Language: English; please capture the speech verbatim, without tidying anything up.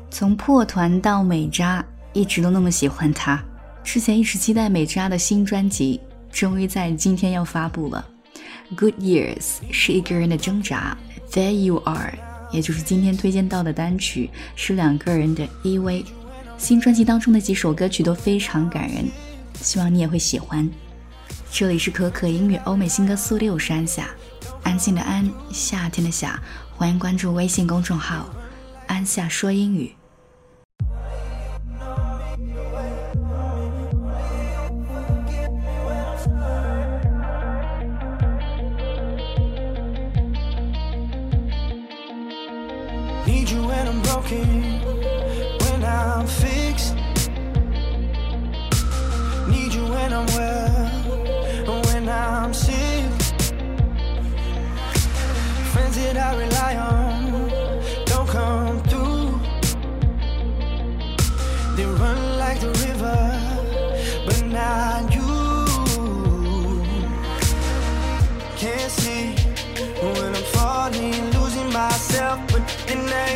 从破团到美渣，一直都那么喜欢他。之前一直期待美渣的新专辑，终于在今天要发布了。Good Years 是一个人的挣扎， There You Are 也就是今天推荐到的单曲，是两个人的依偎。新专辑当中的几首歌曲都非常感人，希望你也会喜欢。这里是可可音乐欧美新歌速递，我是安夏，安静的安，夏天的夏，欢迎关注微信公众号安夏说英语。 Need you when I'm broken, when I'm fixed. Need you when I'm well, when I'm sick. Friends that I rely on don't come through. They run like the river, but not you. Can't see when I'm falling, losing myself, but in that